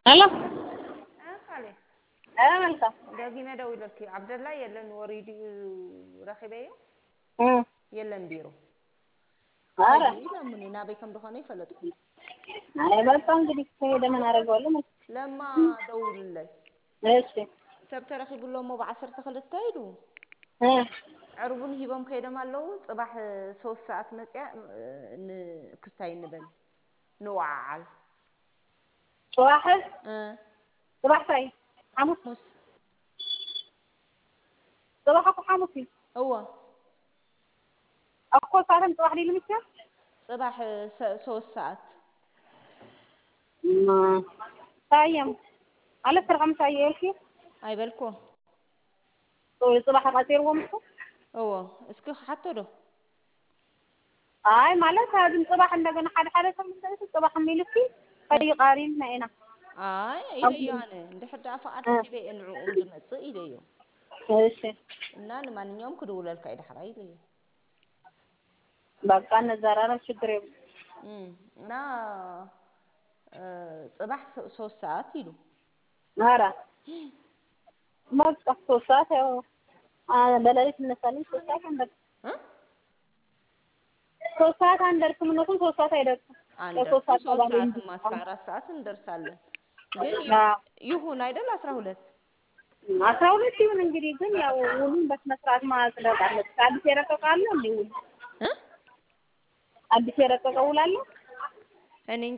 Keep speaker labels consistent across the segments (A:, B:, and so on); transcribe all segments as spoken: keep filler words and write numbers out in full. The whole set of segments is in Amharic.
A: هلا
B: اه خالي
A: انا مالكه
B: داقينا داوي لك عبد الله يلن وريدي رخيبيه
A: امم
B: يلن بيرو
A: ኧረ
B: هاجي لمن نابي كم دخاني فلتكم
A: አይ በቃ እንግዲህ ከሄደ ምን አደርገዋለሁ
B: لما دول لي
A: እሺ
B: سبت رخيب الله مو بعشر تخلت تايدو
A: እ
B: عربون هيبم كيدا مالو صباح ሶስት ሰዓት መጽያ ክስታይ ንበል نوعل
A: صباح
B: اه
A: صباح سعيد حمص
B: مس
A: صباح اكو حمصي
B: هو
A: اكو ساعه صباح لي لمسه
B: صباح ሶስት ሰዓት
A: ما ታየም على سرعه مسايلك
B: اي بالكو
A: طول صباح قصير ومس
B: هو اسكو حتى له
A: አይ ማለት አሁን صباح እንደገና ሓደ ሓደ ሰምተሽ صباح የሚልኪ ፈይ ቃሪን ነይና
B: አይ ኢለዮ አነ እንድሕዳ ፈቃድ ረኺበ እንዑኡም ዝመጽእ ኢለዮ
A: እሺ
B: እና ለማንኛውም ክድውለልካ ይድሕራ ኢለዮ
A: በቃ ነዛራራ ችግር የለም
B: እም እና ጽባሕ ሶስት ሰዓት ይሉ
A: ኧረ በቃ ሶስት ሰዓት ያው በሌሊት እነሳለሁ ሶስት ሰዓት አንደርስ
B: እ
A: ሶስት ሰዓት አንደርስም እነሱም ሶስት ሰዓት አይደርስም
B: አንደርስ ሶስት ሰዓትማ እስከ አራት ሰዓት እንደርሳለን ግን ይሁን አይደል አስራ ሁለት
A: አስራ ሁለት ይሁን እንግዲህ ግን ያው ውሉን በስነ ስርዓት ማጽደቅ አለበት አዲስ የረቀቀ አለ እንዴ ውል
B: እ
A: አዲስ የረቀቀ ውል አለ
B: እኔ እንጃ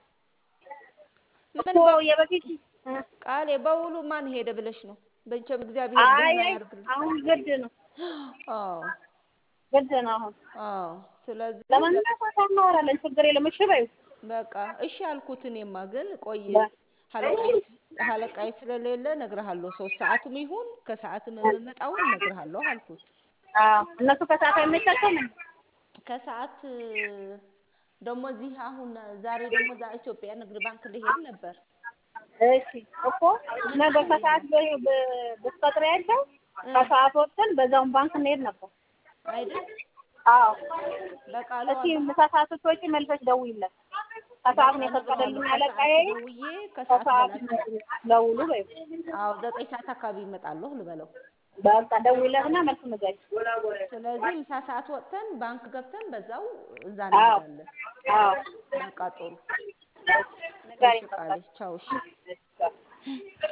A: እኮ የበፊት
B: ቃሌ በውሉ ማን ሄደ ብለሽ ነው በእንቸም እግዚአብሔር ደህና ያርግልኝ
A: አሁን ግድ ነው
B: አዎ
A: ግድ ነው አሁን
B: አዎ ስለዚህ
A: ለማንኛውም ታናወራለን ችግር የለም እሺ በይው
B: በቃ እሺ አልኩት እኔማ ግን ቆይ ሀለቃይ ሀለቃይ ስለሌለ እነግርሃለሁ ሶስት ሰዓትም ይሁን ከሰዓትም የምመጣውን እነግርሃለሁ አልኩት
A: አዎ እነሱ ከሰዓት አይመቻቸውም
B: ከሰዓት ደግሞ እዚህ አሁን ዛሬ ደግሞ እዛ ኢትዮጵያ ንግድ ባንክ ልሄድ ነበር
A: እሺ እኮ ነገ ከሰዓት ብትቀጥሪያቸው ከሰዓት ወጥተን በዛውን ባንክ እንሄድ ነበር
B: አይደል
A: አዎ
B: በቃሉ
A: እሺ ምሳ ሰዓት ስትወጪ መልሰሽ ደውይለት ከሰዓት ነው የፈቀደልኝ አለቃዬ
B: ደውዬ ከሰዓት በላቸው
A: ደውሉ በይው
B: አዎ ዘጠኝ ሰዓት አካባቢ እመጣለሁ ልበለው
A: በቃ ደውይለትና መልስ ንገሪኝ
B: ስለዚህ ምሳ ሰዓት ወጥተን ባንክ ገብተን በዛው እዛ እንሄዳለን
A: አዎ
B: በቃ ጥሩ
A: ንገሪኝ
B: ቃል ቻው እሺ